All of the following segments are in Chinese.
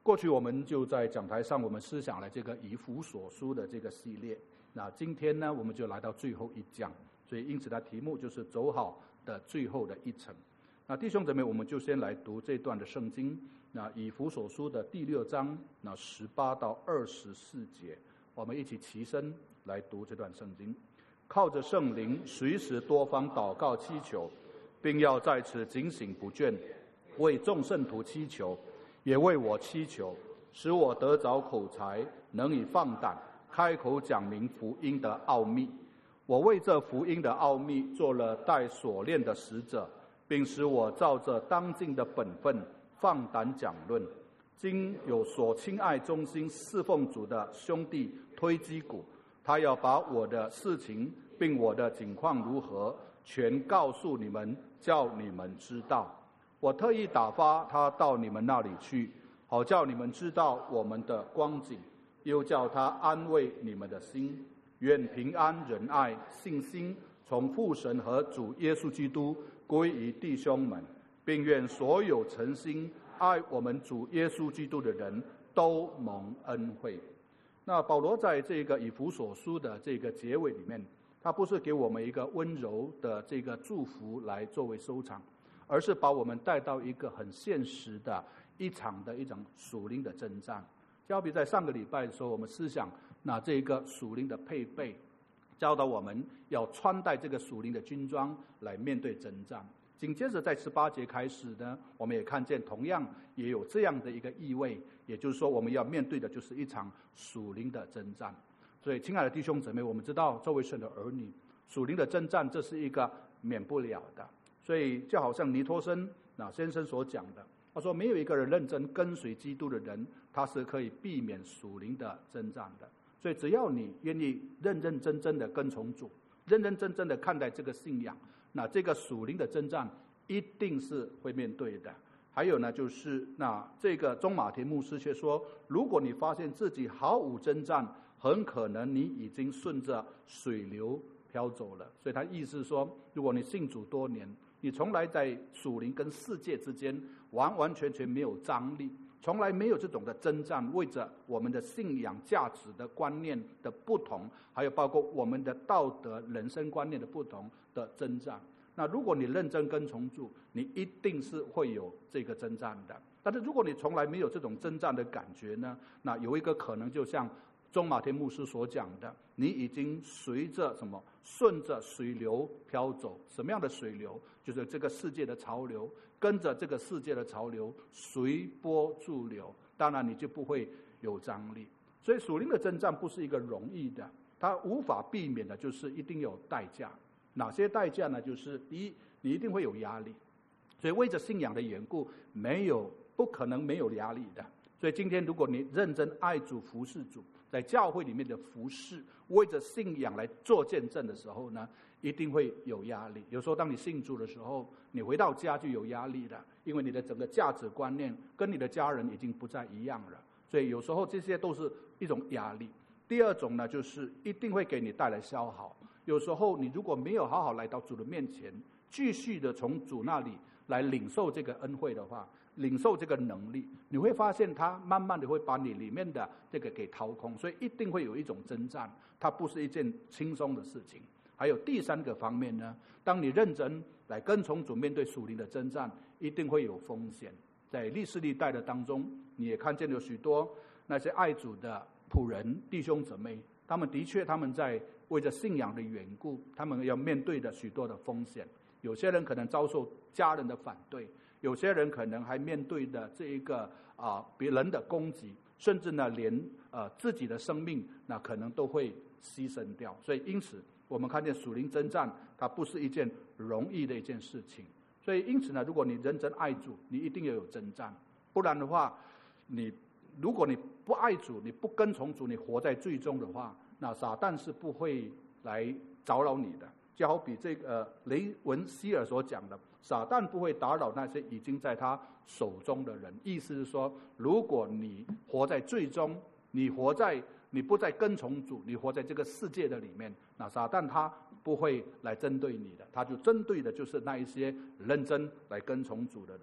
过去我们就在讲台上，我们思想了这个以弗所书的这个系列。那今天呢，我们就来到最后一讲，所以因此的题目就是走好的最后的一程。那弟兄姊妹，我们就先来读这段的圣经。那以弗所书的第6章，那18到24节，我们一起齐声来读这段圣经。靠着圣灵，随时多方祷告祈求，并要在此警醒不倦，为众圣徒祈求，也为我祈求，使我得着口才，能以放胆开口讲明福音的奥秘。我为这福音的奥秘做了带锁链的使者，并使我照着当尽的本分放胆讲论。今有所亲爱忠心侍奉主的兄弟推基古，他要把我的事情并我的景况如何全告诉你们，叫你们知道。我特意打发他到你们那里去，好叫你们知道我们的光景，又叫他安慰你们的心。愿平安仁爱信心从父神和主耶稣基督归于弟兄们，并愿所有诚心爱我们主耶稣基督的人都蒙恩惠。那保罗在这个以弗所书的这个结尾里面，他不是给我们一个温柔的这个祝福来作为收场，而是把我们带到一个很现实的一场属灵的征战。就好比在上个礼拜的时候，我们思想那这个属灵的配备，教导我们要穿戴这个属灵的军装来面对征战。紧接着在18节开始呢，我们也看见同样也有这样的一个意味，也就是说我们要面对的就是一场属灵的征战。所以亲爱的弟兄姊妹，我们知道作为神的儿女，属灵的征战这是一个免不了的。所以就好像尼托生先生所讲的，他说没有一个人认真跟随基督的人，他是可以避免属灵的征战的。所以只要你愿意认认真真的跟从主，认认真真的看待这个信仰，那这个属灵的征战一定是会面对的。还有呢，就是这个钟马田牧师却说，如果你发现自己毫无征战，很可能你已经顺着水流飘走了。所以他意思说，如果你信主多年，你从来在属灵跟世界之间完完全全没有张力，从来没有这种的征战，为着我们的信仰价值的观念的不同，还有包括我们的道德人生观念的不同的征战。那如果你认真跟从主，你一定是会有这个征战的。但是如果你从来没有这种征战的感觉呢，那有一个可能就像钟马田牧师所讲的，你已经随着顺着水流飘走。什么样的水流？就是这个世界的潮流，跟着这个世界的潮流随波逐流，当然你就不会有张力。所以属灵的征战不是一个容易的，它无法避免的就是一定有代价。哪些代价呢？就是第一，你一定会有压力。所以为着信仰的缘故，不可能没有压力的。所以今天如果你认真爱主服侍主，在教会里面的服侍，为着信仰来做见证的时候呢，一定会有压力。有时候当你信主的时候，你回到家就有压力了，因为你的整个价值观念跟你的家人已经不再一样了。所以有时候这些都是一种压力。第二种呢，就是一定会给你带来消耗。有时候你如果没有好好来到主的面前，继续的从主那里来领受这个恩惠的话，领受这个能力，你会发现他慢慢的会把你里面的这个给掏空。所以一定会有一种征战，它不是一件轻松的事情。还有第三个方面呢，当你认真来跟从主，面对属灵的征战，一定会有风险。在历世历代的当中，你也看见有许多那些爱主的仆人弟兄姊妹，他们在为着信仰的缘故，他们要面对的许多的风险。有些人可能遭受家人的反对，有些人可能还面对的这一个别人的攻击，甚至呢连自己的生命那可能都会牺牲掉。所以因此我们看见属灵征战，它不是一件容易的一件事情。所以因此呢，如果你认真爱主，你一定要有征战。不然的话，如果你不爱主，你不跟从主，你活在罪中的话，那撒旦是不会来搅扰你的。就好比这个雷文希尔所讲的，撒旦不会打扰那些已经在他手中的人。意思是说，如果你活在罪中，你不再跟从主，你活在这个世界的里面，那撒旦他不会来针对你的，他就针对的就是那一些认真来跟从主的人。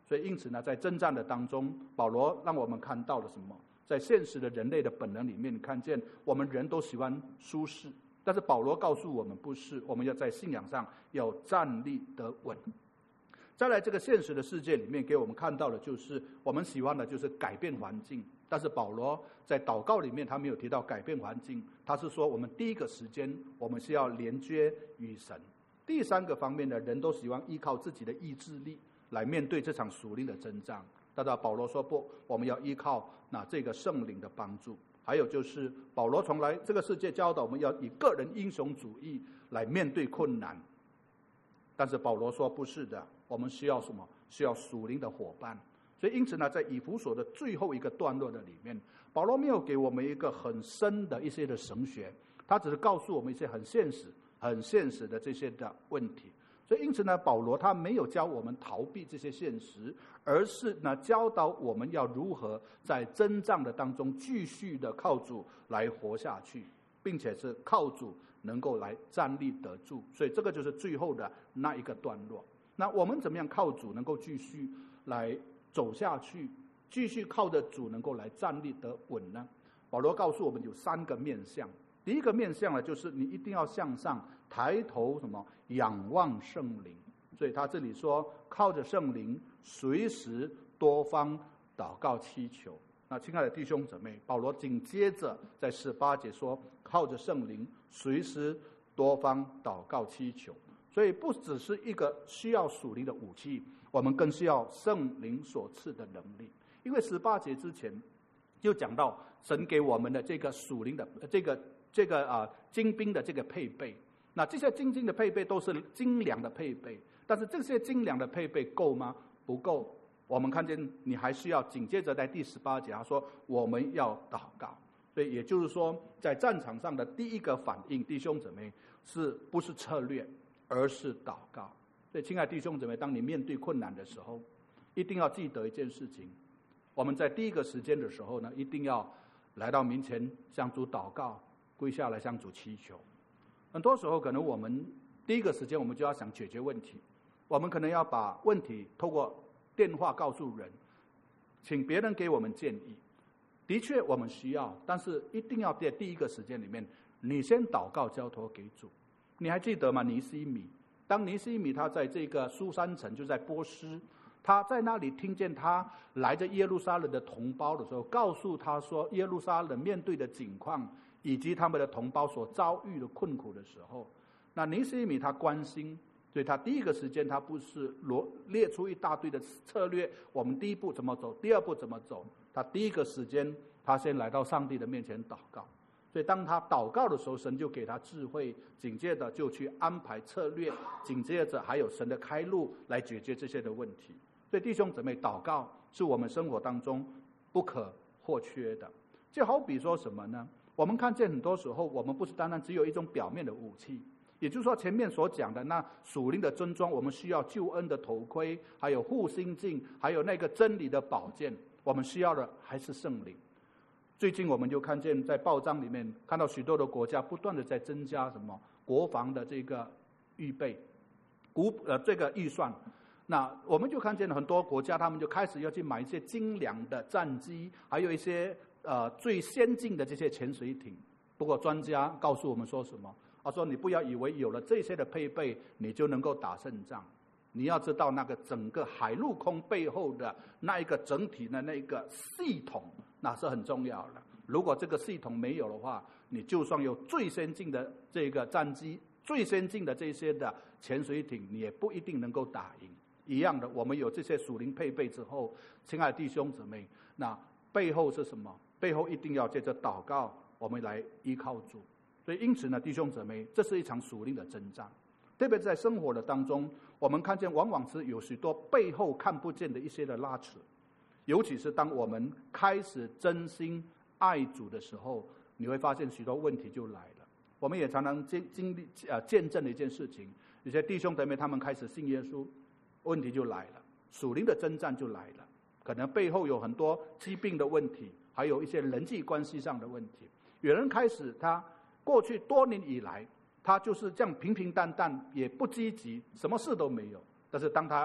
所以因此呢，在征战的当中，保罗让我们看到了什么？在现实的人类的本能里面，看见我们人都喜欢舒适，但是保罗告诉我们不是，我们要在信仰上要站立得稳。再来，这个现实的世界里面给我们看到的就是我们喜欢的就是改变环境，但是保罗在祷告里面他没有提到改变环境，他是说我们第一个时间我们是要连接与神。第三个方面呢，人都喜欢依靠自己的意志力来面对这场属灵的征战，但是保罗说不，我们要依靠这个圣灵的帮助。还有就是保罗从来这个世界教导我们要以个人英雄主义来面对困难，但是保罗说不是的，我们需要什么？需要属灵的伙伴。所以因此呢，在以弗所的最后一个段落的里面，保罗没有给我们一个很深的一些的神学，他只是告诉我们一些很现实的这些的问题。所以因此呢，保罗他没有教我们逃避这些现实，而是呢教导我们要如何在征战的当中继续的靠主来活下去，并且是靠主能够来站立得住。所以这个就是最后的那一个段落。那我们怎么样靠主能够继续来走下去，继续靠着主能够来站立得稳呢？保罗告诉我们有3个面向。第一个面向呢，就是你一定要向上抬头什么？仰望圣灵。所以他这里说靠着圣灵随时多方祷告祈求。那亲爱的弟兄姊妹，保罗紧接着在18节说靠着圣灵随时多方祷告祈求。所以不只是一个需要属灵的武器，我们更需要圣灵所赐的能力。因为18节之前就讲到神给我们的这个属灵的这个精兵的这个配备。那这些精的配备都是精良的配备，但是这些精良的配备够吗？不够。我们看见你还需要紧接着在第18节他说我们要祷告。所以也就是说，在战场上的第一个反应，弟兄姊妹，是不是策略，而是祷告。所以亲爱的弟兄姊妹，当你面对困难的时候，一定要记得一件事情，我们在第一个时间的时候呢，一定要来到面前向主祷告，跪下来向主祈求。很多时候可能我们第一个时间我们就要想解决问题，我们可能要把问题透过电话告诉人，请别人给我们建议。的确我们需要，但是一定要在第一个时间里面你先祷告交托给主。你还记得吗？尼西米，当尼西米他在这个苏珊城，就在波斯，他在那里听见他来自耶路撒冷的同胞的时候，告诉他说耶路撒冷面对的境况以及他们的同胞所遭遇的困苦的时候，那尼西米他关心，所以他第一个时间他不是列出一大堆的策略，我们第一步怎么走，第二步怎么走，他第一个时间他先来到上帝的面前祷告。所以当他祷告的时候，神就给他智慧，紧接着就去安排策略，紧接着还有神的开路来解决这些的问题。所以弟兄姊妹，祷告是我们生活当中不可或缺的。就好比说什么呢？我们看见很多时候我们不是单单只有一种表面的武器，也就是说前面所讲的那属灵的尊装，我们需要救恩的头盔，还有护心镜，还有那个真理的宝剑，我们需要的还是圣灵。最近我们就看见在报章里面看到许多的国家不断的在增加什么国防的这个预备这个预算。那我们就看见很多国家他们就开始要去买一些精良的战机，还有一些最先进的这些潜水艇。不过专家告诉我们说什么？他说你不要以为有了这些的配备你就能够打胜仗，你要知道那个整个海陆空背后的那一个整体的那个系统，那是很重要的。如果这个系统没有的话，你就算有最先进的这个战机，最先进的这些的潜水艇，你也不一定能够打赢。一样的，我们有这些属灵配备之后，亲爱的弟兄姊妹，那背后是什么？背后一定要借着祷告，我们来依靠主。所以因此呢，弟兄姊妹，这是一场属灵的征战。特别在生活的当中，我们看见往往是有许多背后看不见的一些的拉扯，尤其是当我们开始真心爱主的时候，你会发现许多问题就来了。我们也常常见证的一件事情，有些弟兄姊妹他们开始信耶稣，问题就来了，属灵的征战就来了。可能背后有很多疾病的问题，还有一些人际关系上的问题。有人开始他过去多年以来他就是这样平平淡淡，也不积极，什么事都没有。但是当他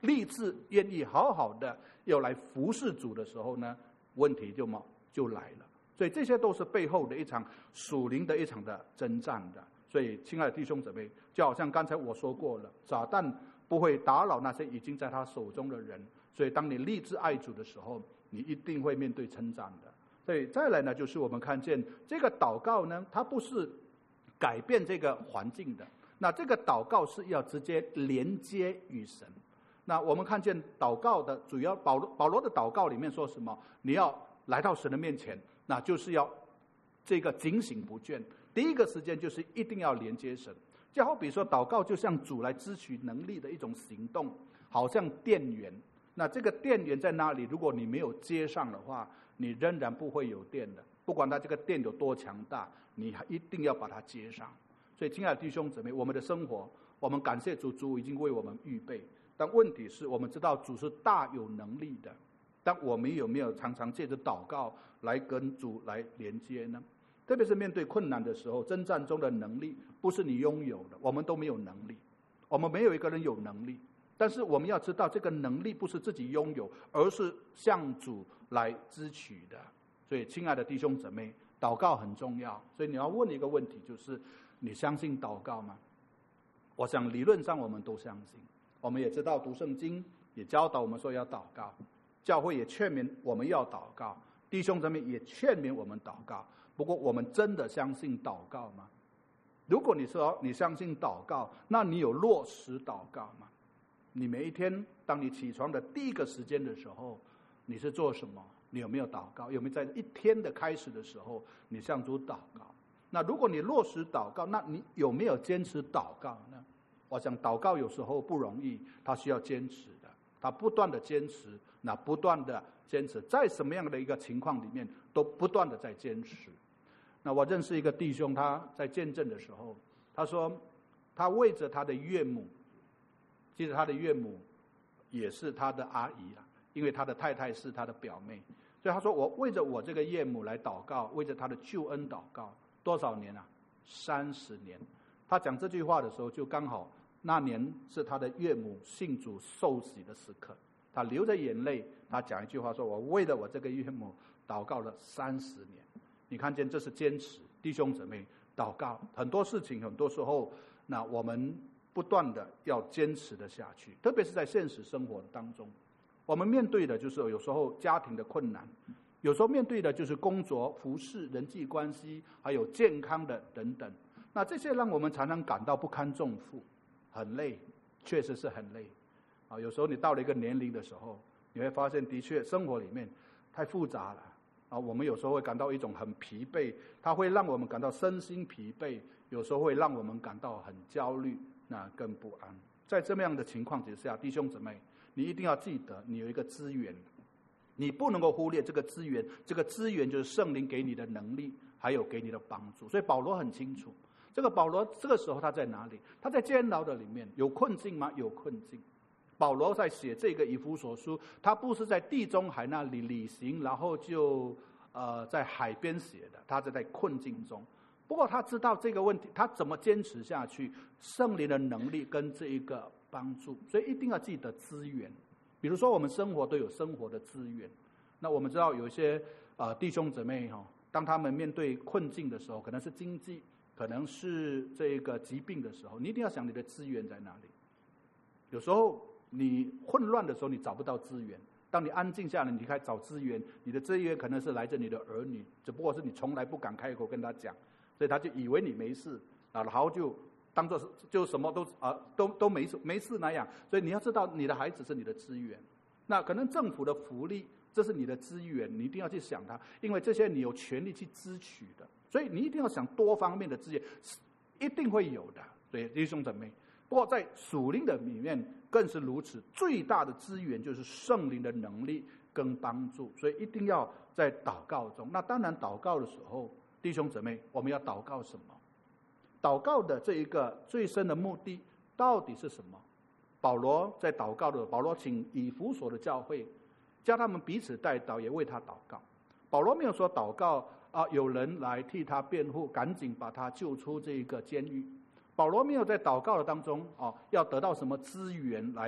立志愿意好好的要来服侍主的时候呢，问题就来了。所以这些都是背后的一场属灵的一场的征战的。所以亲爱的弟兄姊妹，就好像刚才我说过了，撒旦不会打扰那些已经在他手中的人，所以当你立志爱主的时候，你一定会面对征战的。所以再来呢，就是我们看见这个祷告呢，它不是改变这个环境的，那这个祷告是要直接连接与神。那我们看见祷告的主要，保罗的祷告里面说什么？你要来到神的面前，那就是要这个警醒不倦。第一个时间就是一定要连接神，就好比说祷告就像主来支取能力的一种行动，好像电源。那这个电源在哪里？如果你没有接上的话，你仍然不会有电的。不管它这个电有多强大，你一定要把它接上。所以亲爱的弟兄姊妹，我们的生活，我们感谢主，主已经为我们预备。但问题是我们知道主是大有能力的，但我们有没有常常借着祷告来跟主来连接呢？特别是面对困难的时候，征战中的能力不是你拥有的，我们都没有能力，我们没有一个人有能力。但是我们要知道，这个能力不是自己拥有，而是向主来支取的。所以亲爱的弟兄姊妹，祷告很重要。所以你要问一个问题，就是你相信祷告吗？我想理论上我们都相信，我们也知道读圣经也教导我们说要祷告，教会也劝勉我们要祷告，弟兄姊妹也劝勉我们祷告。不过我们真的相信祷告吗？如果你说你相信祷告，那你有落实祷告吗？你每一天当你起床的第一个时间的时候，你是做什么？你有没有祷告？有没有在一天的开始的时候你向主祷告？那如果你落实祷告，那你有没有坚持祷告呢？我想祷告有时候不容易，它需要坚持的，它不断的坚持，那不断的坚持，在什么样的一个情况里面都不断的在坚持。那我认识一个弟兄，他在见证的时候，他说他为着他的岳母，其实他的岳母也是他的阿姨啦，因为他的太太是他的表妹，所以他说我为着我这个岳母来祷告，为着他的救恩祷告。多少年啊？30年。他讲这句话的时候，就刚好那年是他的岳母信主受洗的时刻，他流着眼泪，他讲一句话说，我为了我这个岳母祷告了30年。你看见这是坚持。弟兄姊妹，祷告很多事情，很多时候那我们不断的要坚持的下去，特别是在现实生活当中，我们面对的就是有时候家庭的困难，有时候面对的就是工作、服事、人际关系，还有健康的等等。那这些让我们常常感到不堪重负，很累，确实是很累。有时候你到了一个年龄的时候，你会发现的确生活里面太复杂了。我们有时候会感到一种很疲惫，它会让我们感到身心疲惫，有时候会让我们感到很焦虑，那更不安。在这么样的情况之下，弟兄姊妹，你一定要记得，你有一个资源，你不能够忽略这个资源。这个资源就是圣灵给你的能力，还有给你的帮助。所以保罗很清楚，这个保罗这个时候他在哪里？他在监牢的里面。有困境吗？有困境。保罗在写这个以弗所书，他不是在地中海那里旅行，然后就在海边写的，他是在困境中。不过他知道这个问题，他怎么坚持下去？圣灵的能力跟这一个帮助，所以一定要记得资源。比如说我们生活都有生活的资源，那我们知道有一些弟兄姊妹当他们面对困境的时候，可能是经济，可能是这个疾病的时候，你一定要想你的资源在哪里。有时候你混乱的时候，你找不到资源。当你安静下来，你开始找资源，你的资源可能是来自你的儿女，只不过是你从来不敢开口跟他讲，所以他就以为你没事，然后就当作就什么都没事那样。所以你要知道，你的孩子是你的资源。那可能政府的福利，这是你的资源，你一定要去想它，因为这些你有权利去支取的。所以你一定要想多方面的资源，一定会有的。所以弟兄姊妹，不过在属灵的里面更是如此，最大的资源就是圣灵的能力跟帮助。所以一定要在祷告中。那当然祷告的时候，弟兄姊妹，我们要祷告什么？祷告的这一个最深的目的到底是什么？保罗在祷告的，保罗请以弗所的教会叫他们彼此代祷，也为他祷告。保罗没有说祷告有人来替他辩护，赶紧把他救出这个监狱。保罗没有在祷告的当中要得到什么资源来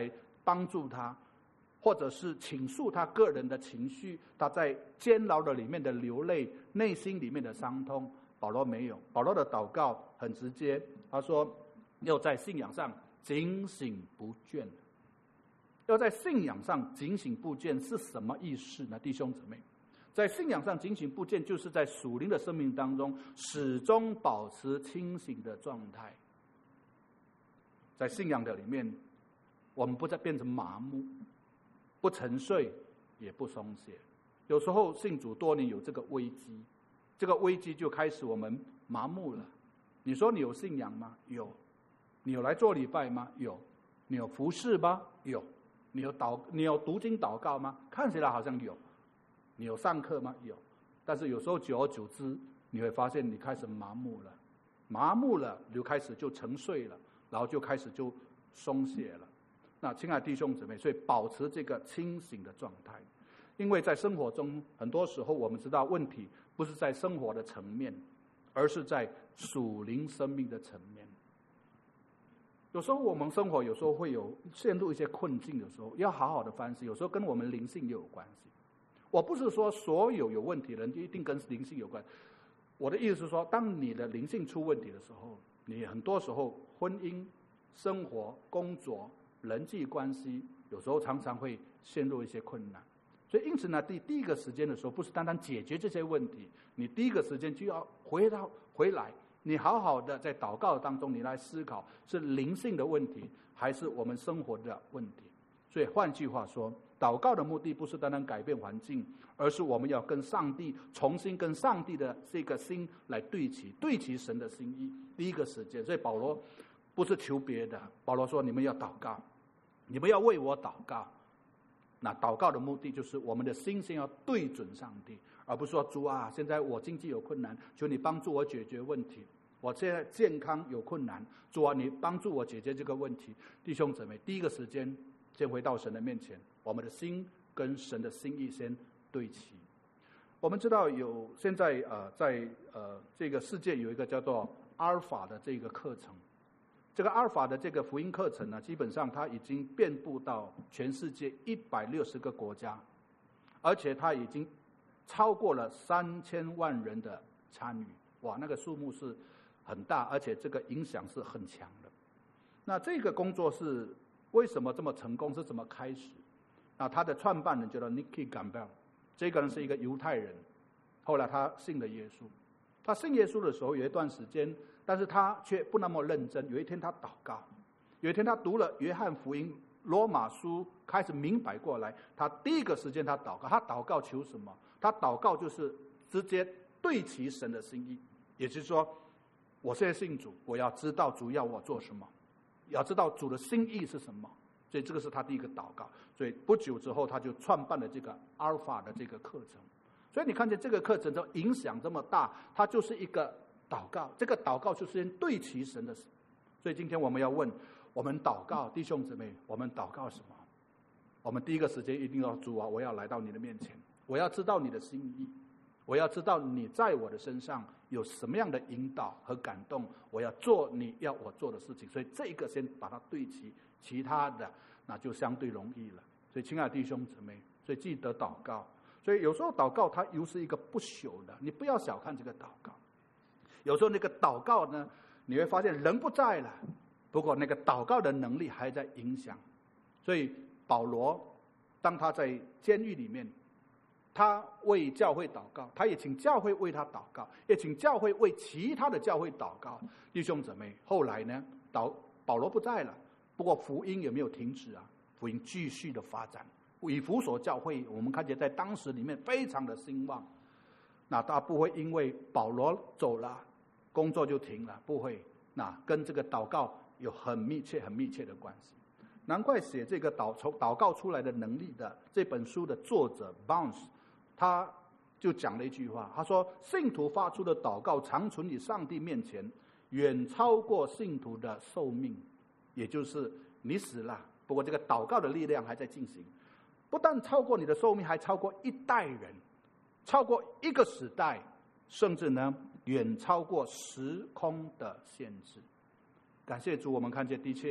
帮助他，或者是倾诉他个人的情绪，他在监牢的里面的流泪，内心里面的伤痛。保罗没有，保罗的祷告很直接，他说要在信仰上警醒不倦。要在信仰上警醒不倦是什么意思呢？弟兄姊妹，在信仰上警醒不倦，就是在属灵的生命当中始终保持清醒的状态。在信仰的里面，我们不再变成麻木，不沉睡，也不松懈。有时候信主多年有这个危机，这个危机就开始我们麻木了。你说你有信仰吗？有。你有来做礼拜吗？有。你有服侍吗？有。你有读经祷告吗？看起来好像有。你有上课吗？有。但是有时候久而久之，你会发现你开始麻木了，麻木了，你就开始就沉睡了，然后就开始就松懈了。那亲爱的弟兄姊妹，所以保持这个清醒的状态，因为在生活中很多时候我们知道问题不是在生活的层面，而是在属灵生命的层面。有时候我们生活有时候会有陷入一些困境的时候，要好好的反思，有时候跟我们灵性也有关系。我不是说所有有问题的人就一定跟灵性有关，我的意思是说，当你的灵性出问题的时候，你很多时候婚姻、生活、工作、人际关系有时候常常会陷入一些困难。所以因此呢，第一个时间的时候，不是单单解决这些问题，你第一个时间就要回来，你好好的在祷告当中，你来思考是灵性的问题还是我们生活的问题。所以换句话说，祷告的目的不是单单改变环境，而是我们要跟上帝重新跟上帝的这个心来对齐神的心意。第一个时间，所以保罗不是求别的，保罗说你们要祷告，你们要为我祷告。那祷告的目的就是我们的心先要对准上帝，而不是说主啊，现在我经济有困难，求你帮助我解决问题。我现在健康有困难，主啊，你帮助我解决这个问题。弟兄姊妹，第一个时间先回到神的面前，我们的心跟神的心意先对齐。我们知道有现在在这个世界有一个叫做阿尔法的这个课程，这个阿尔法的这个福音课程呢，基本上它已经遍布到全世界160个国家，而且它已经超过了3000万人的参与。哇，那个数目是很大，而且这个影响是很强的。那这个工作是为什么这么成功？是怎么开始？那他的创办人叫做 Nicky Campbell， 这个人是一个犹太人，后来他信了耶稣。他信耶稣的时候有一段时间，但是他却不那么认真。有一天他祷告，有一天他读了约翰福音、罗马书，开始明白过来。他第一个时间他祷告，他祷告求什么？他祷告就是直接对齐神的心意，也就是说，我现在信主，我要知道主要我做什么，要知道主的心意是什么。所以这个是他第一个祷告。所以不久之后他就创办了这个阿尔法的这个课程。所以你看见这个课程的影响这么大，它就是一个祷告，这个祷告就是先对齐神的。所以今天我们要问，我们祷告，弟兄姊妹，我们祷告什么？我们第一个时间一定要，主啊，我要来到你的面前，我要知道你的心意，我要知道你在我的身上有什么样的引导和感动，我要做你要我做的事情。所以这一个先把它对齐，其他的那就相对容易了。所以亲爱的弟兄姊妹，所以记得祷告。所以有时候祷告它又是一个不朽的，你不要小看这个祷告。有时候那个祷告呢，你会发现人不在了，不过那个祷告的能力还在影响。所以保罗当他在监狱里面，他为教会祷告，他也请教会为他祷告，也请教会为其他的教会祷告。弟兄姊妹，后来呢，保罗不在了，不过福音有没有停止啊？福音继续的发展。以弗所教会，我们看见在当时里面非常的兴旺。那他不会因为保罗走了，工作就停了，不会。那跟这个祷告有很密切的关系。难怪写这个祷告出来的能力的这本书的作者 Bounce， 他就讲了一句话，他说：信徒发出的祷告长存于上帝面前，远超过信徒的寿命。也就是你死了，不过这个祷告的力量还在进行。不但超过你的寿命，还超过一代人，超过一个时代，甚至呢远超过时空的限制。感谢主，我们看见的确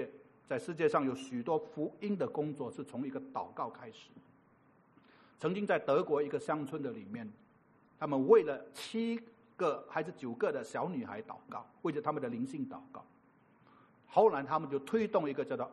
在世界上有许多福音的工作是从一个祷告开始。曾经在德国一个乡村的里面，他们为了7个还是9个的小女孩祷告，为着他们的灵性祷告。后来他们就推动一个叫做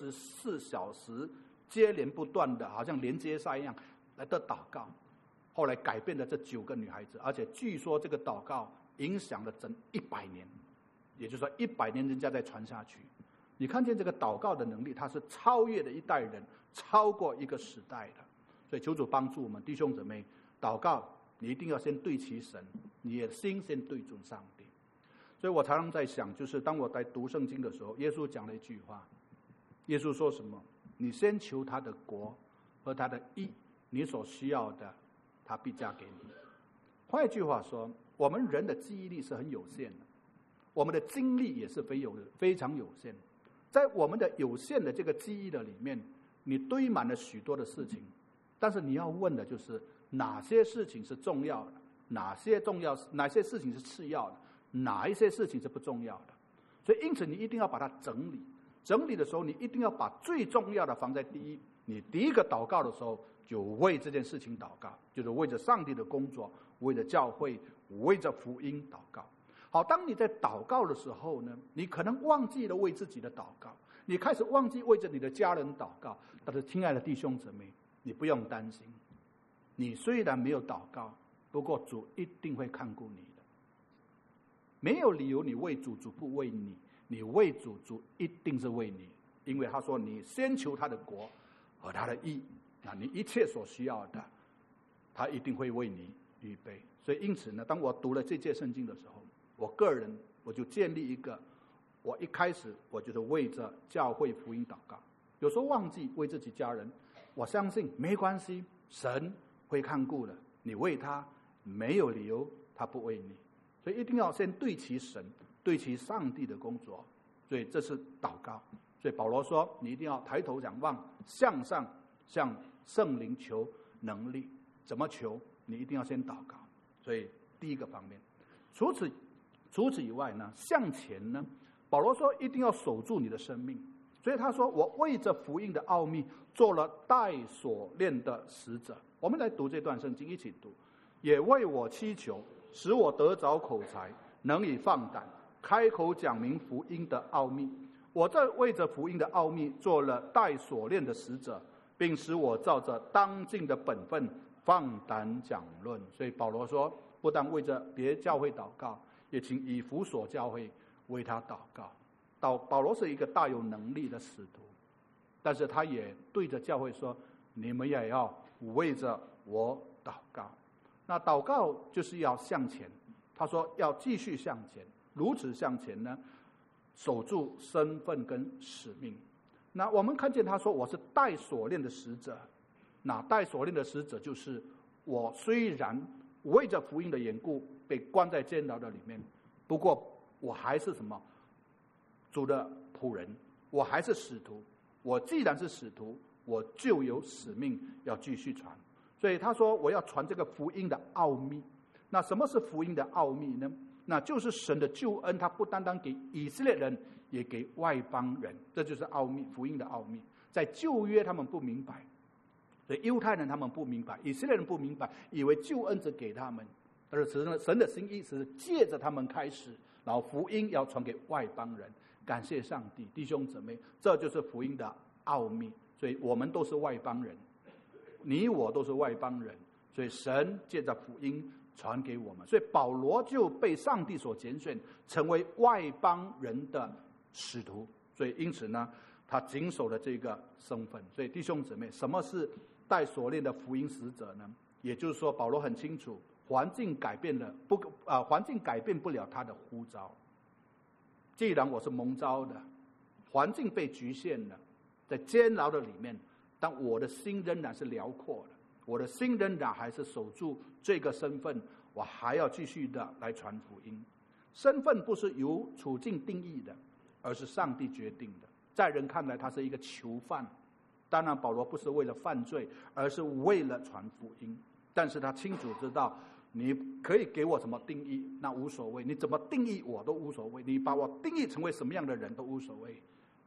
24小时接连不断的，好像连接赛一样来的祷告。后来改变了这9个女孩子，而且据说这个祷告影响了整100年，也就是说100年人家再传下去。你看见这个祷告的能力，它是超越了一代人，超过一个时代的。所以求主帮助我们弟兄姊妹，祷告你一定要先对齐神，你的心先对准上帝。所以我常常在想，就是当我在读圣经的时候，耶稣讲了一句话，耶稣说什么？你先求他的国和他的义，你所需要的他必加给你。换一句话说，我们人的记忆力是很有限的，我们的精力也是非常有限。在我们的有限的这个记忆的里面，你堆满了许多的事情，但是你要问的就是哪些事情是重要的，哪些事情是次要的，哪一些事情是不重要的。所以因此你一定要把它整理，整理的时候你一定要把最重要的放在第一。你第一个祷告的时候就为这件事情祷告，就是为着上帝的工作，为着教会，为着福音祷告。好，当你在祷告的时候呢，你可能忘记了为自己的祷告，你开始忘记为着你的家人祷告。但是亲爱的弟兄姊妹，你不用担心，你虽然没有祷告，不过主一定会看顾你的。没有理由你为主，主不为你；你为主，主一定是为你。因为他说你先求他的国和他的义，那你一切所需要的，他一定会为你预备。所以因此呢，当我读了这节圣经的时候，我个人我就建立一个，我一开始我就是为着教会福音祷告。有时候忘记为自己家人，我相信没关系，神会看顾的。你为他没有理由他不为你，所以一定要先对齐神，对齐上帝的工作。所以这是祷告。所以保罗说，你一定要抬头仰望，向上向圣灵求能力。怎么求？你一定要先祷告。所以第一个方面，除此以外呢，向前呢，保罗说一定要守住你的生命。所以他说，我为着福音的奥秘做了带锁链的使者。我们来读这段圣经，一起读。也为我祈求，使我得着口才，能以放胆开口讲明福音的奥秘。我这为着福音的奥秘做了带锁链的使者，并使我照着当尽的本分放胆讲论。所以保罗说，不但为着别教会祷告，也请以弗所教会为他祷告。保罗是一个大有能力的使徒，但是他也对着教会说，你们也要为着我祷告。那祷告就是要向前，他说要继续向前，如此向前呢，守住身份跟使命。那我们看见他说，我是带锁链的使者。那带锁链的使者就是我虽然为着福音的缘故被关在监牢的里面，不过我还是什么？主的仆人，我还是使徒。我既然是使徒，我就有使命要继续传。所以他说，我要传这个福音的奥秘。那什么是福音的奥秘呢？那就是神的救恩，他不单单给以色列人，也给外邦人。这就是奥秘，福音的奥秘。在旧约他们不明白，所以犹太人他们不明白，以色列人不明白，以为救恩只给他们。但是神的心意是借着他们开始，然后福音要传给外邦人。感谢上帝，弟兄姊妹，这就是福音的奥秘。所以我们都是外邦人，你我都是外邦人，所以神借着福音传给我们。所以保罗就被上帝所拣选，成为外邦人的使徒。所以因此呢，他谨守了这个身份。所以弟兄姊妹，什么是带锁链的福音使者呢？也就是说，保罗很清楚，环境改变不了他的呼召。既然我是蒙召的，环境被局限了，在监牢的里面，但我的心仍然是辽阔的，我的心仍然还是守住这个身份，我还要继续的来传福音。身份不是由处境定义的，而是上帝决定的。在人看来，他是一个囚犯。当然，保罗不是为了犯罪，而是为了传福音。但是他清楚知道，你可以给我什么定义，那无所谓，你怎么定义我都无所谓，你把我定义成为什么样的人都无所谓。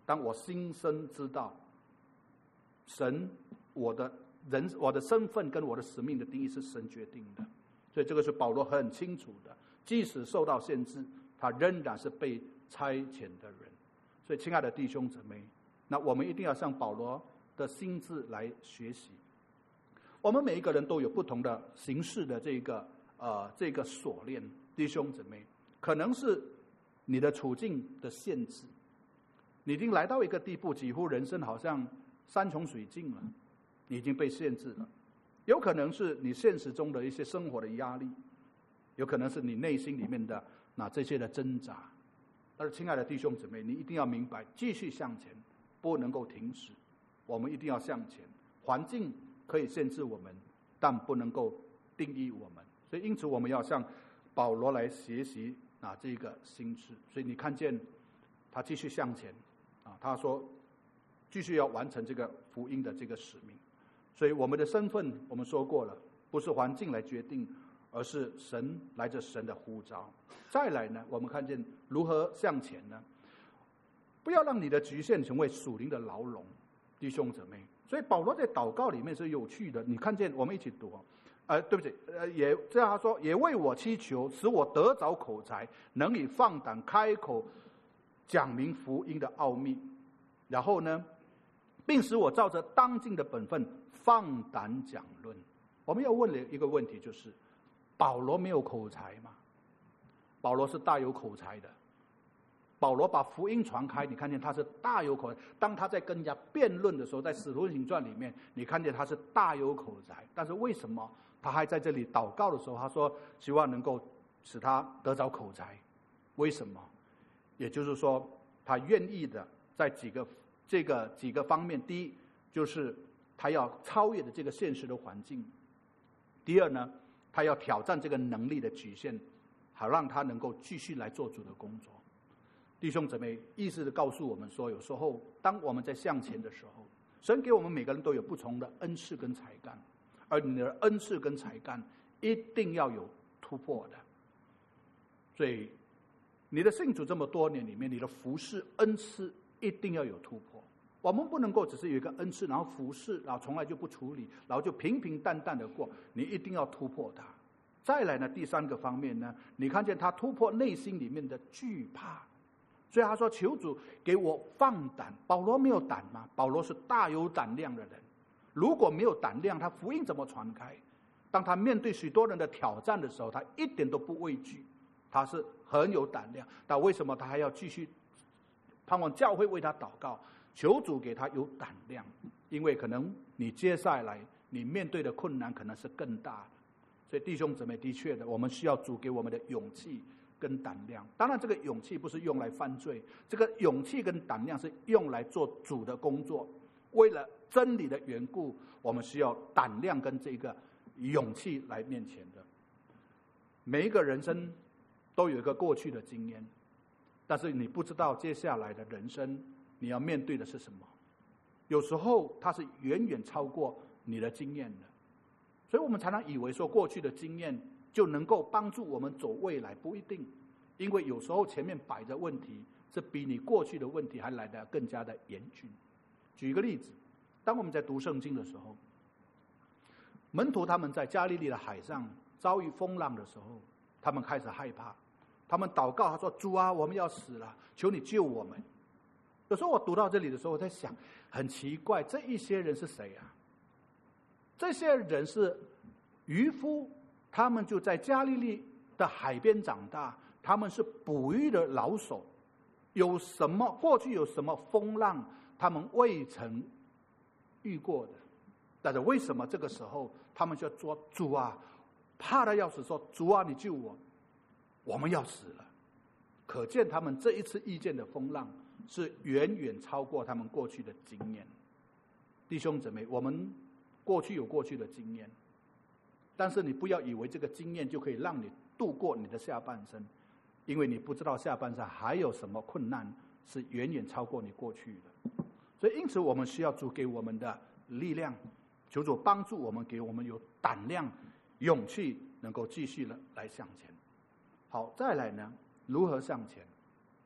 当我心深知道神我的身份跟我的使命的定义是神决定的，所以这个是保罗很清楚的，即使受到限制，他仍然是被差遣的人。所以亲爱的弟兄姊妹，那我们一定要向保罗的心志来学习。我们每一个人都有不同的形式的这个锁链，弟兄姊妹，可能是你的处境的限制，你已经来到一个地步，几乎人生好像山穷水尽了，你已经被限制了。有可能是你现实中的一些生活的压力，有可能是你内心里面的这些的挣扎。但是亲爱的弟兄姊妹，你一定要明白，继续向前，不能够停止，我们一定要向前。环境可以限制我们，但不能够定义我们。所以因此我们要向保罗来学习这个心志。所以你看见他继续向前他说继续要完成这个福音的这个使命。所以我们的身份我们说过了，不是环境来决定，而是神来自神的呼召。再来呢，我们看见如何向前呢？不要让你的局限成为属灵的牢笼，弟兄姊妹。所以保罗在祷告里面是有趣的，你看见，我们一起读对不起，也这样他说，也为我祈求，使我得着口才，能以放胆开口讲明福音的奥秘。然后呢，并使我照着当尽的本分放胆讲论。我们要问的一个问题就是，保罗没有口才吗？保罗是大有口才的。保罗把福音传开，你看见他是大有口才。当他在跟人家辩论的时候，在使徒行传里面，你看见他是大有口才。但是为什么他还在这里祷告的时候，他说希望能够使他得着口才？为什么？也就是说，他愿意的在几个方面。第一，就是他要超越的这个现实的环境；第二呢，他要挑战这个能力的局限，好让他能够继续来做主的工作。弟兄姊妹，意思的告诉我们说，有时候当我们在向前的时候，神给我们每个人都有不同的恩赐跟才干，而你的恩赐跟才干一定要有突破的。所以你的信主这么多年里面，你的服事恩赐一定要有突破。我们不能够只是有一个恩赐，然后服事，然后从来就不处理，然后就平平淡淡的过。你一定要突破它。再来呢，第三个方面呢，你看见他突破内心里面的惧怕。所以他说求主给我放胆。保罗没有胆吗？保罗是大有胆量的人。如果没有胆量，他福音怎么传开？当他面对许多人的挑战的时候，他一点都不畏惧，他是很有胆量。但为什么他还要继续盼望教会为他祷告，求主给他有胆量？因为可能你接下来你面对的困难可能是更大的。所以弟兄姊妹，的确的，我们需要主给我们的勇气跟胆量。当然这个勇气不是用来犯罪，这个勇气跟胆量是用来做主的工作。为了真理的缘故，我们需要胆量跟这个勇气来面前的。每一个人生都有一个过去的经验，但是你不知道接下来的人生你要面对的是什么。有时候它是远远超过你的经验的，所以我们常常以为说过去的经验就能够帮助我们走未来，不一定。因为有时候前面摆着问题是比你过去的问题还来得更加的严峻。举一个例子，当我们在读圣经的时候，门徒他们在加利利的海上遭遇风浪的时候，他们开始害怕，他们祷告，他说主啊，我们要死了，求你救我们。有时候我读到这里的时候，我在想，很奇怪，这一些人是谁啊？这些人是渔夫，他们就在加利利的海边长大，他们是捕鱼的老手。过去有什么风浪他们未曾遇过的，但是为什么这个时候他们就说主啊，怕得要死，说主啊，你救我，我们要死了。可见他们这一次遇见的风浪是远远超过他们过去的经验。弟兄姊妹，我们过去有过去的经验，但是你不要以为这个经验就可以让你度过你的下半生，因为你不知道下半生还有什么困难是远远超过你过去的。所以因此我们需要主给我们的力量，求主帮助我们，给我们有胆量勇气，能够继续的来向前。好，再来呢，如何向前？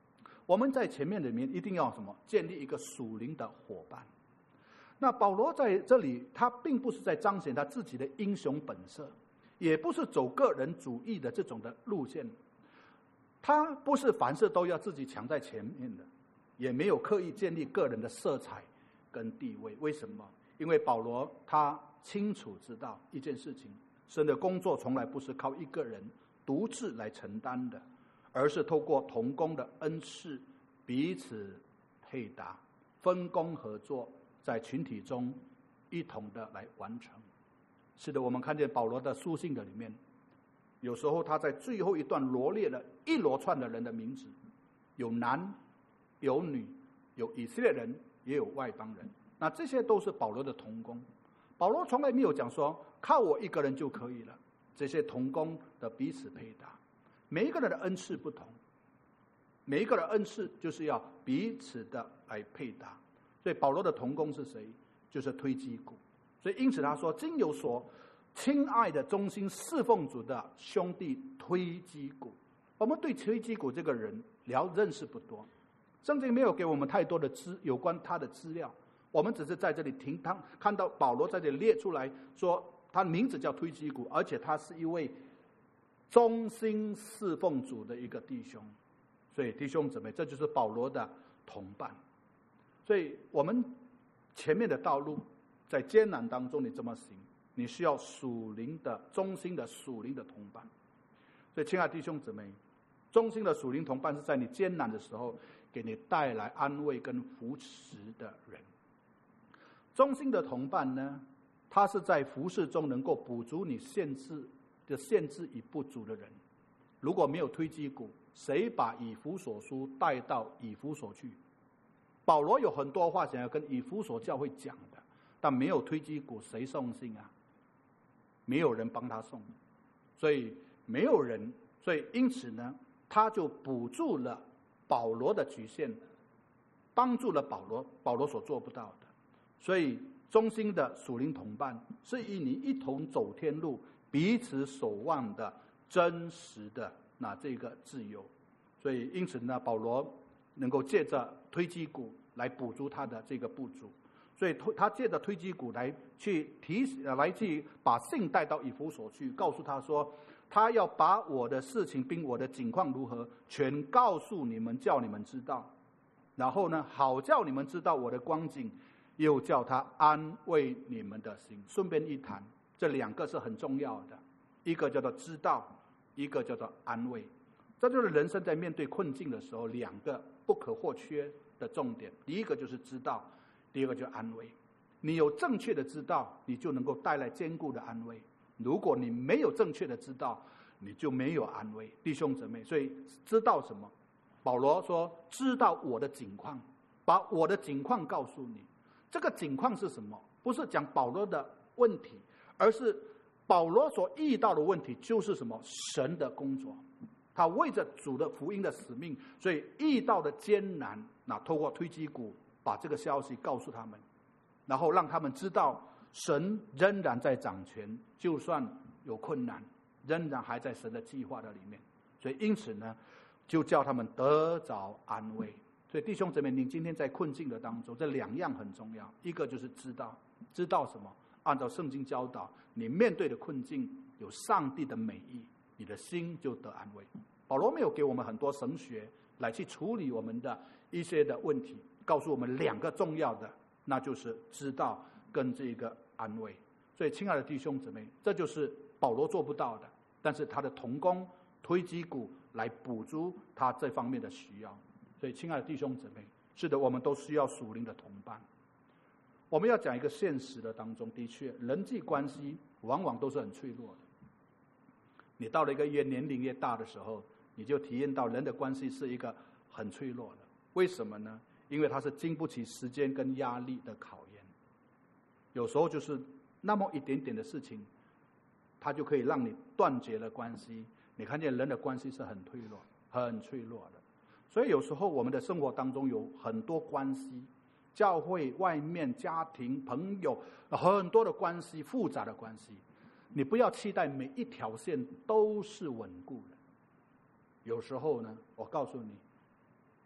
我们在前面里面一定要什么？建立一个属灵的伙伴。那保罗在这里，他并不是在彰显他自己的英雄本色，也不是走个人主义的这种的路线。他不是凡事都要自己抢在前面的，也没有刻意建立个人的色彩跟地位。为什么？因为保罗他清楚知道一件事情，神的工作从来不是靠一个人独自来承担的，而是透过同工的恩赐彼此配搭，分工合作，在群体中一同的来完成。是的，我们看见保罗的书信的里面，有时候他在最后一段罗列了一罗串的人的名字，有男有女，有以色列人也有外邦人，那这些都是保罗的同工。保罗从来没有讲说靠我一个人就可以了，这些同工的彼此配搭，每一个人的恩赐不同，每一个人的恩赐就是要彼此的来配搭。所以保罗的同工是谁？就是推基古。所以因此他说，今有所亲爱的忠心侍奉主的兄弟推基古。我们对推基古这个人认识不多，圣经没有给我们太多的有关他的资料，我们只是在这里看到保罗在这里列出来说，他名字叫推基古，而且他是一位忠心侍奉主的一个弟兄。所以弟兄姊妹，这就是保罗的同伴。所以我们前面的道路在艰难当中你这么行，你需要属灵的忠心的属灵的同伴。所以亲爱的弟兄姊妹，忠心的属灵同伴是在你艰难的时候给你带来安慰跟扶持的人。忠心的同伴呢，他是在服事中能够补足你限制与不足的人。如果没有推基古，谁把以弗所书带到以弗所去？保罗有很多话想要跟以弗所教会讲的，但没有推基古，谁送信啊？没有人帮他送，所以没有人，所以因此呢，他就补助了保罗的局限，帮助了保罗所做不到的。所以忠心的属灵同伴是与你一同走天路，彼此守望的真实的这个自由。所以因此呢，保罗能够借着推基古来补足他的这个不足，所以他借着推基古来去把信带到以弗所去，告诉他说，他要把我的事情并我的境况如何全告诉你们，叫你们知道，然后呢，好叫你们知道我的光景，又叫他安慰你们的心。顺便一谈，这两个是很重要的，一个叫做知道，一个叫做安慰。这就是人生在面对困境的时候两个不可或缺的重点。第一个就是知道，第二个就是安慰。你有正确的知道，你就能够带来坚固的安慰。如果你没有正确的知道，你就没有安慰。弟兄姊妹，所以知道什么？保罗说，知道我的境况，把我的境况告诉你。这个境况是什么？不是讲保罗的问题，而是保罗所遇到的问题就是什么？神的工作。他为着主的福音的使命，所以遇到的艰难，透过推基古把这个消息告诉他们，然后让他们知道神仍然在掌权，就算有困难，仍然还在神的计划的里面。所以因此呢，就叫他们得着安慰。所以弟兄姊妹，你今天在困境的当中，这两样很重要。一个就是知道什么？按照圣经教导，你面对的困境有上帝的美意，你的心就得安慰。保罗没有给我们很多神学来去处理我们的一些的问题，告诉我们两个重要的，那就是知道跟这个安慰。所以亲爱的弟兄姊妹，这就是保罗做不到的，但是他的同工推基古来补足他这方面的需要。所以亲爱的弟兄姊妹，是的，我们都需要属灵的同伴。我们要讲一个现实的当中，的确人际关系往往都是很脆弱的。你到了一个年龄越大的时候，你就体验到人的关系是一个很脆弱的。为什么呢？因为它是经不起时间跟压力的考验。有时候就是那么一点点的事情，它就可以让你断绝了关系。你看见人的关系是很脆弱的。所以有时候我们的生活当中有很多关系，教会、外面、家庭、朋友，很多的关系，复杂的关系。你不要期待每一条线都是稳固的。有时候呢，我告诉你，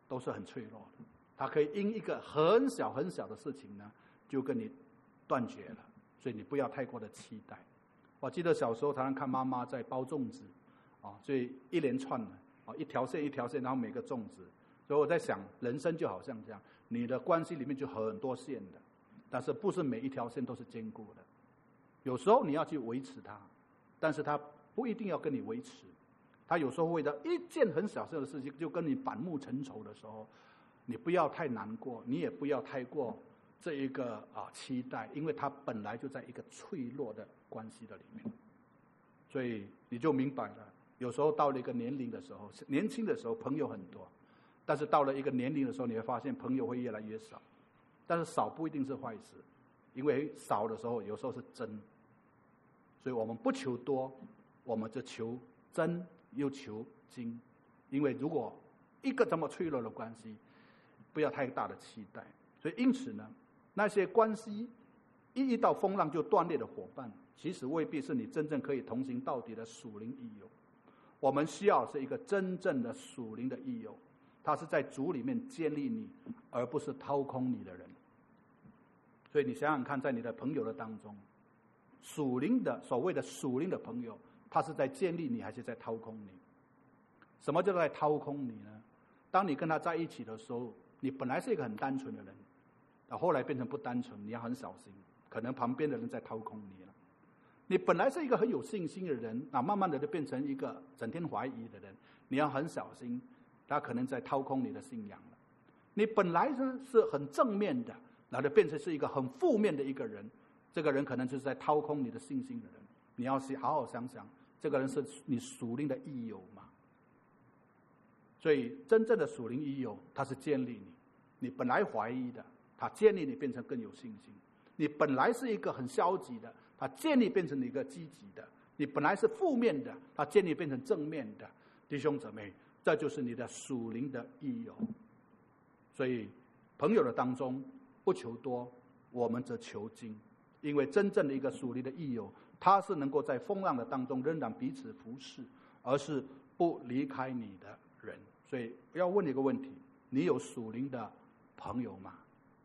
都是很脆弱的，他可以因一个很小很小的事情呢，就跟你断绝了。所以你不要太过的期待。我记得小时候常常看妈妈在包粽子，所以一连串的一条线一条线，然后每个粽子。所以我在想，人生就好像这样，你的关系里面就很多线的，但是不是每一条线都是坚固的。有时候你要去维持它，但是它不一定要跟你维持。他有时候为了一件很小的事情就跟你反目成仇的时候，你不要太难过，你也不要太过这一个期待，因为他本来就在一个脆弱的关系的里面。所以你就明白了，有时候到了一个年龄的时候，年轻的时候朋友很多，但是到了一个年龄的时候，你会发现朋友会越来越少。但是少不一定是坏事，因为少的时候有时候是真。所以我们不求多，我们就求真又求精。因为如果一个这么脆弱的关系，不要太大的期待。所以因此呢，那些关系一遇到风浪就断裂的伙伴，其实未必是你真正可以同行到底的属灵益友。我们需要是一个真正的属灵的益友，他是在主里面建立你，而不是掏空你的人。所以你想想看，在你的朋友的当中，属灵的所谓的属灵的朋友，他是在建立你还是在掏空你？什么叫做在掏空你呢？当你跟他在一起的时候，你本来是一个很单纯的人，后来变成不单纯，你要很小心，可能旁边的人在掏空你了。你本来是一个很有信心的人，慢慢的就变成一个整天怀疑的人，你要很小心，他可能在掏空你的信仰了。你本来是很正面的，然后变成是一个很负面的一个人，这个人可能就是在掏空你的信心的人。你要好好想想，这个人是你属灵的益友吗？所以真正的属灵益友，他是建立你，你本来怀疑的，他建立你变成更有信心。你本来是一个很消极的，他建立变成一个积极的。你本来是负面的，他建立变成正面的。弟兄姊妹，这就是你的属灵的益友。所以朋友的当中不求多，我们则求精。因为真正的一个属灵的益友，他是能够在风浪的当中仍然彼此服侍，而是不离开你的人。所以要问你一个问题，你有属灵的朋友吗？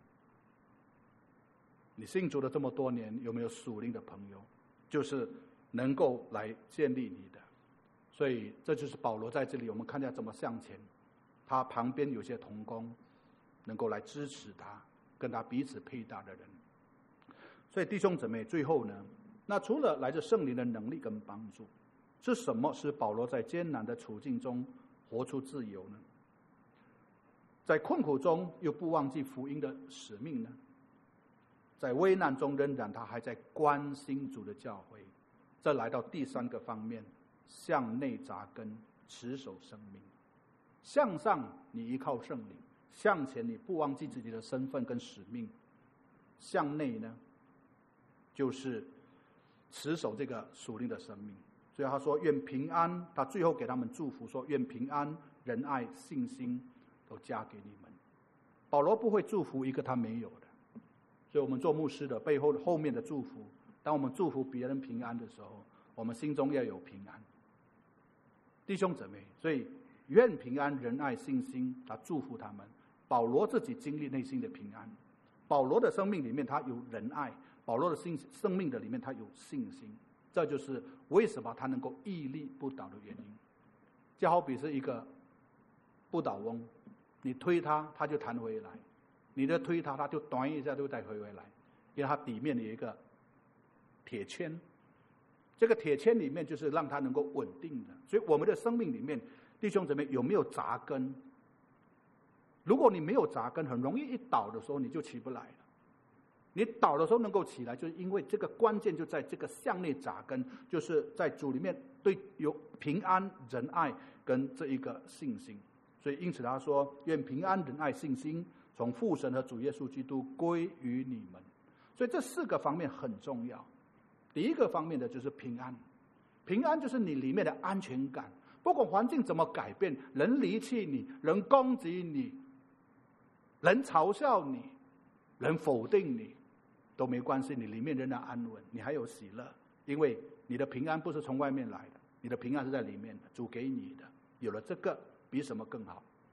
你信主了这么多年，有没有属灵的朋友，就是能够来建立你的？所以这就是保罗在这里，我们看见怎么向前，他旁边有些同工能够来支持他，跟他彼此配搭的人。所以弟兄姊妹，最后呢，那除了来自圣灵的能力跟帮助，是什么使保罗在艰难的处境中活出自由呢？在困苦中又不忘记福音的使命呢？在危难中仍然他还在关心主的教诲。这来到第三个方面，向内扎根，持守生命。向上你依靠圣灵，向前你不忘记自己的身份跟使命。向内呢，就是持守这个属灵的生命。所以他说愿平安，他最后给他们祝福说，愿平安、仁爱、信心都加给你们。保罗不会祝福一个他没有的。所以我们做牧师的背后后面的祝福，当我们祝福别人平安的时候，我们心中要有平安。弟兄姊妹，所以愿平安、仁爱、信心，他祝福他们。保罗自己经历内心的平安，保罗的生命里面他有仁爱，保罗的生命的里面他有信心。这就是为什么他能够屹立不倒的原因。就好比是一个不倒翁，你推他，他就弹回来；你的推他，他就短一下就再回来，因为他底面有一个铁圈。这个铁圈里面就是让他能够稳定的。所以我们的生命里面，弟兄姊妹有没有扎根？如果你没有扎根，很容易一倒的时候你就起不来了。你倒的时候能够起来，就是因为这个关键就在这个向内扎根，就是在主里面对有平安、仁爱跟这一个信心。所以因此他说，愿平安、仁爱、信心从父神和主耶稣基督归于你们。所以这四个方面很重要。第一个方面的就是平安，平安就是你里面的安全感，不管环境怎么改变，人离弃你，人攻击你，人嘲笑你，人否定你，都没关系，你里面仍然安稳，你还有喜乐，因为你的平安不是从外面来的，你的平安是在里面的，主给你的。有了这个比什么更好？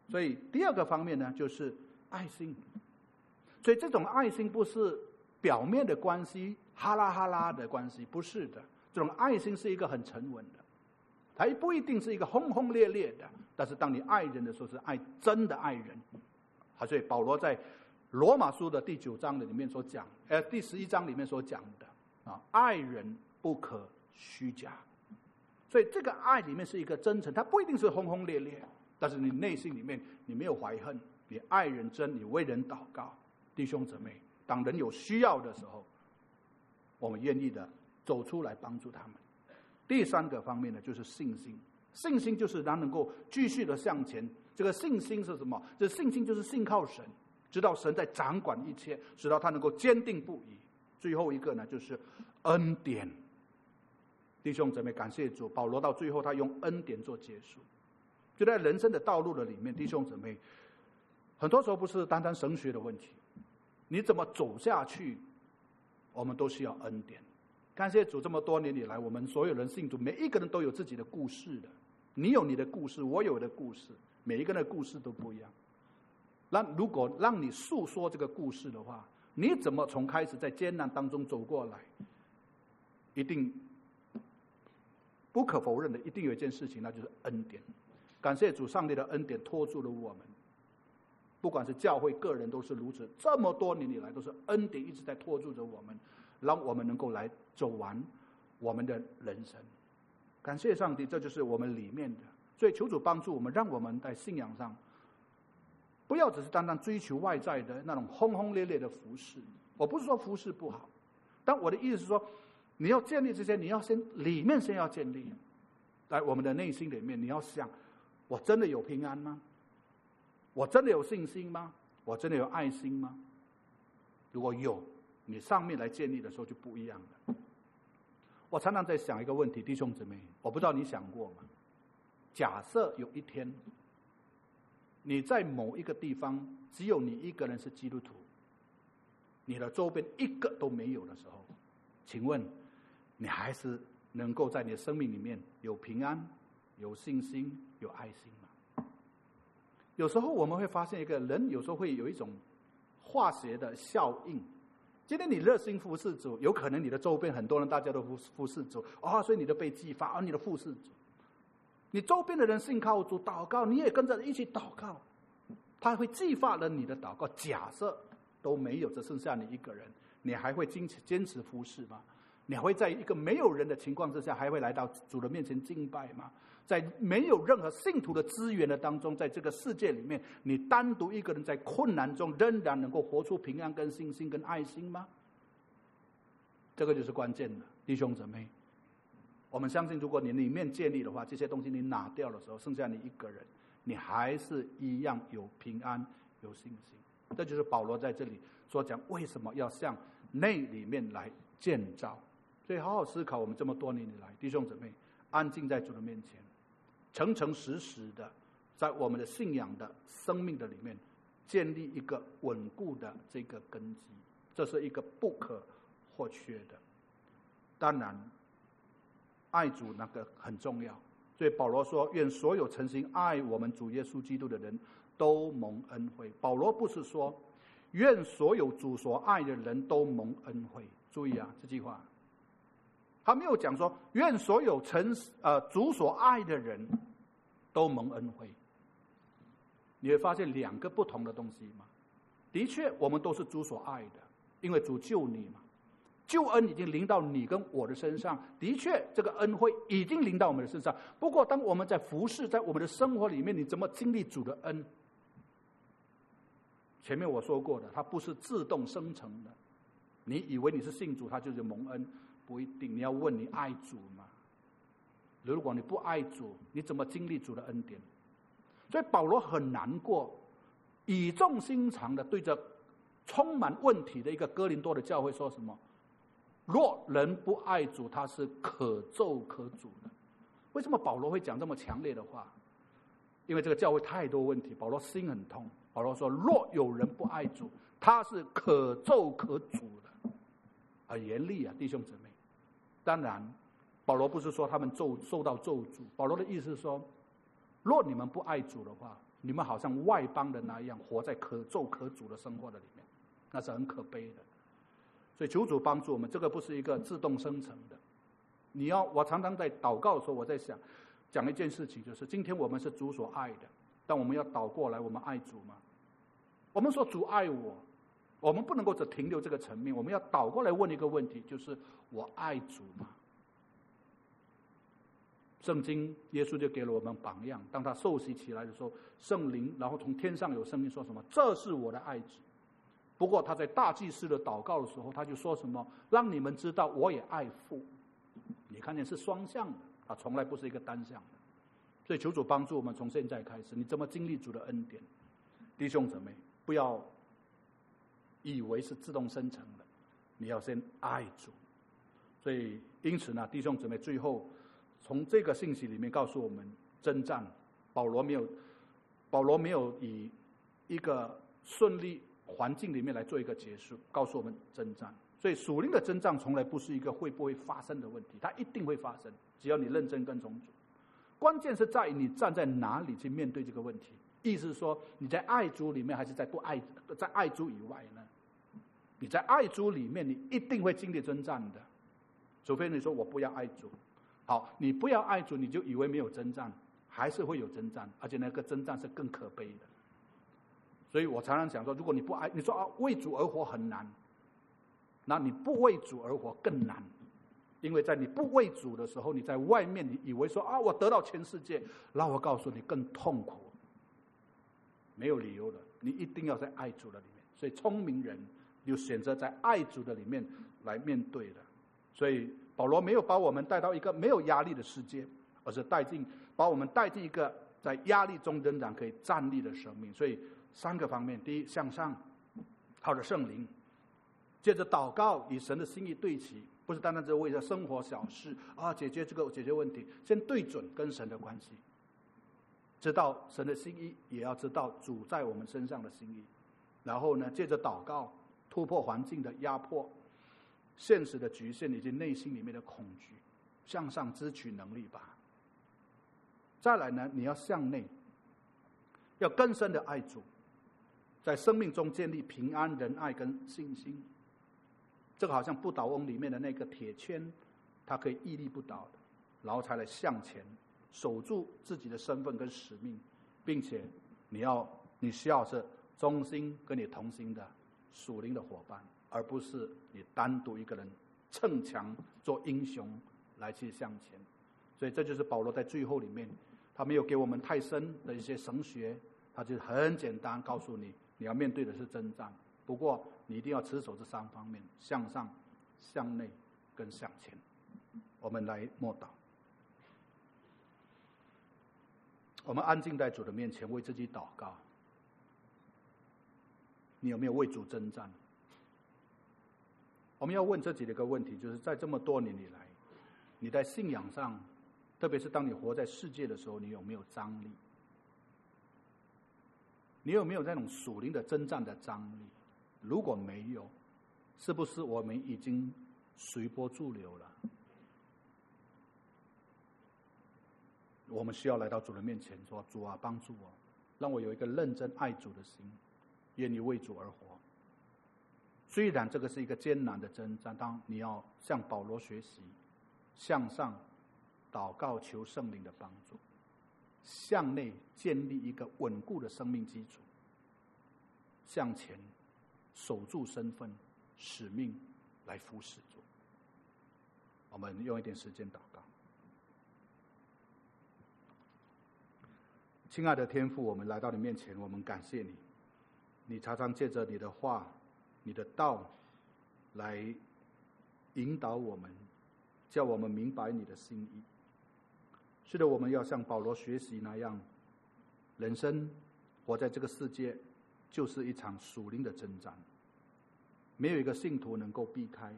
所以第二个方面呢，就是爱心。所以这种爱心不是表面的关系，哈拉哈拉的关系，不是的。这种爱心是一个很沉稳的，它不一定是一个轰轰烈烈的，但是当你爱人的时候，是爱真的爱人。所以保罗在罗马书的第9章里面所讲，第11章里面所讲的爱人不可虚假。所以这个爱里面是一个真诚，它不一定是轰轰烈烈，但是你内心里面你没有怀恨，你爱人真，你为人祷告。弟兄姊妹，当人有需要的时候，我们愿意的走出来帮助他们。第三个方面呢，就是信心。信心就是他能够继续的向前。这个信心是什么？这信心就是信靠神，知道神在掌管一切，使到他能够坚定不移。最后一个呢，就是恩典。弟兄姊妹，感谢主，保罗到最后他用恩典做结束。就在人生的道路的里面，弟兄姊妹，很多时候不是单单神学的问题，你怎么走下去，我们都需要恩典。感谢主，这么多年以来，我们所有人信主，每一个人都有自己的故事的。你有你的故事，我有我的故事，每一个人的故事都不一样。如果让你诉说这个故事的话，你怎么从开始在艰难当中走过来，一定不可否认的，一定有一件事情，那就是恩典。感谢主，上帝的恩典托住了我们，不管是教会个人都是如此，这么多年以来都是恩典一直在托住着我们，让我们能够来走完我们的人生。感谢上帝，这就是我们里面的。所以求主帮助我们，让我们在信仰上不要只是单单追求外在的那种轰轰烈烈的服事。我不是说服事不好，但我的意思是说，你要建立这些，你要里面先要建立。在我们的内心里面，你要想，我真的有平安吗？我真的有信心吗？我真的有爱心吗？如果有，你上面来建立的时候就不一样了。我常常在想一个问题，弟兄姊妹，我不知道你想过吗？假设有一天，你在某一个地方只有你一个人是基督徒，你的周边一个都没有的时候，请问你还是能够在你的生命里面有平安、有信心、有爱心吗？有时候我们会发现，一个人有时候会有一种化学的效应。今天你热心服侍主，有可能你的周边很多人大家都服侍主，所以你就被激发，你的服侍主。你周边的人信靠主祷告，你也跟着一起祷告，他会激发了你的祷告。假设都没有，只剩下你一个人，你还会坚持服侍吗？你还会在一个没有人的情况之下，还会来到主的面前敬拜吗？在没有任何信徒的资源的当中，在这个世界里面，你单独一个人在困难中仍然能够活出平安跟信心跟爱心吗？这个就是关键的，弟兄姊妹，我们相信，如果你里面建立的话，这些东西你拿掉的时候，剩下你一个人，你还是一样有平安有信心。这就是保罗在这里所讲，为什么要向内里面来建造。所以好好思考，我们这么多年以来，弟兄姊妹安静在主的面前，诚诚实实的在我们的信仰的生命的里面建立一个稳固的这个根基，这是一个不可或缺的。当然爱主那个很重要，所以保罗说，愿所有诚心爱我们主耶稣基督的人都蒙恩惠。保罗不是说愿所有主所爱的人都蒙恩惠，注意啊，这句话他没有讲说愿所有主所爱的人都蒙恩惠。你会发现两个不同的东西嘛。的确我们都是主所爱的，因为主救你嘛，救恩已经临到你跟我的身上，的确这个恩惠已经临到我们的身上。不过当我们在服侍，在我们的生活里面，你怎么经历主的恩？前面我说过的，它不是自动生成的。你以为你是信主，它就是蒙恩，不一定。你要问你爱主吗？如果你不爱主，你怎么经历主的恩典？所以保罗很难过，语重心长的对着充满问题的一个哥林多的教会说什么？若人不爱主，他是可咒可诅的。为什么保罗会讲这么强烈的话？因为这个教会太多问题，保罗心很痛。保罗说，若有人不爱主，他是可咒可诅的，很严厉啊，弟兄姊妹。当然保罗不是说他们受到咒诅，保罗的意思是说，若你们不爱主的话， 你们好像外邦人那样，活在可咒可诅的生活的里面，那是很可悲的。所以求主帮助我们，这个不是一个自动生成的。我常常在祷告的时候，我在讲一件事情，就是今天我们是主所爱的，但我们要倒过来，我们爱主吗？我们说主爱我，我们不能够只停留这个层面，我们要倒过来问一个问题，就是我爱主吗？圣经耶稣就给了我们榜样，当他受洗起来的时候，圣灵然后从天上有声音说什么？这是我的爱子。不过他在大祭司的祷告的时候，他就说什么？让你们知道我也爱父。你看见是双向的，他从来不是一个单向的。所以求主帮助我们，从现在开始，你怎么经历主的恩典？弟兄姊妹，不要以为是自动生成的，你要先爱主。所以因此呢，弟兄姊妹，最后从这个信息里面告诉我们，征战保罗没有以一个顺利环境里面来做一个结束，告诉我们征战。所以属灵的征战从来不是一个会不会发生的问题，它一定会发生，只要你认真跟从主。关键是在于你站在哪里去面对这个问题。意思是说，你在爱主里面，还是在爱主以外呢？你在爱主里面，你一定会经历征战的，除非你说我不要爱主。好，你不要爱主，你就以为没有征战，还是会有征战，而且那个征战是更可悲的。所以我常常讲说，如果你不爱，你说为主而活很难，那你不为主而活更难。因为在你不为主的时候，你在外面你以为说我得到全世界，那我告诉你更痛苦，没有理由的。你一定要在爱主的里面。所以聪明人就选择在爱主的里面来面对的。所以保罗没有把我们带到一个没有压力的世界，而是把我们带进一个在压力中仍然可以站立的生命。所以3个方面：第一，向上，靠着圣灵；接着祷告，与神的心意对齐，不是单单只为了生活小事解决问题，先对准跟神的关系，知道神的心意，也要知道主在我们身上的心意。然后呢，借着祷告突破环境的压迫、现实的局限以及内心里面的恐惧，向上支取能力吧。再来呢，你要向内，要更深的爱主，在生命中建立平安、仁爱跟信心。这个好像不倒翁里面的那个铁圈，它可以屹立不倒的，然后才来向前，守住自己的身份跟使命，并且你需要是忠心跟你同心的属灵的伙伴，而不是你单独一个人逞强做英雄来去向前。所以这就是保罗在最后里面，他没有给我们太深的一些神学，他就很简单告诉你，你要面对的是征战。不过你一定要持守这3方面：向上、向内跟向前。我们来默祷，我们安静在主的面前，为自己祷告。你有没有为主征战？我们要问这几个问题，就是在这么多年以来，你在信仰上，特别是当你活在世界的时候，你有没有张力？你有没有那种属灵的征战的张力？如果没有，是不是我们已经随波逐流了？我们需要来到主的面前说：主啊，帮助我，让我有一个认真爱主的心，愿意为主而活。虽然这个是一个艰难的征战，当你要向保罗学习，向上祷告求圣灵的帮助，向内建立一个稳固的生命基础，向前守住身份使命来服侍主。我们用一点时间祷告。亲爱的天父，我们来到你面前，我们感谢你，你常常借着你的话、你的道来引导我们，叫我们明白你的心意。是的，我们要像保罗学习那样，人生活在这个世界就是一场属灵的征战，没有一个信徒能够避开。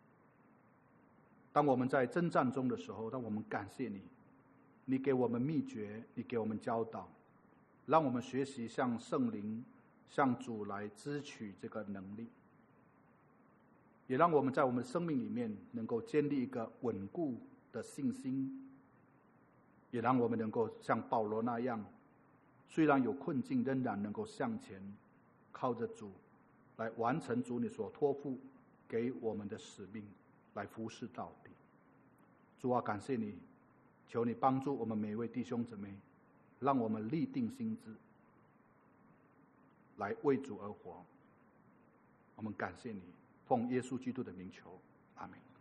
当我们在征战中的时候，当我们感谢你，你给我们秘诀，你给我们教导，让我们学习向圣灵、向主来支取这个能力，也让我们在我们的生命里面能够建立一个稳固的信心，也让我们能够像保罗那样虽然有困境，仍然能够向前，靠着主来完成主你所托付给我们的使命，来服侍到底。主啊，感谢你，求你帮助我们每一位弟兄姊妹，让我们立定心志，来为主而活。我们感谢你，奉耶稣基督的名求，阿们。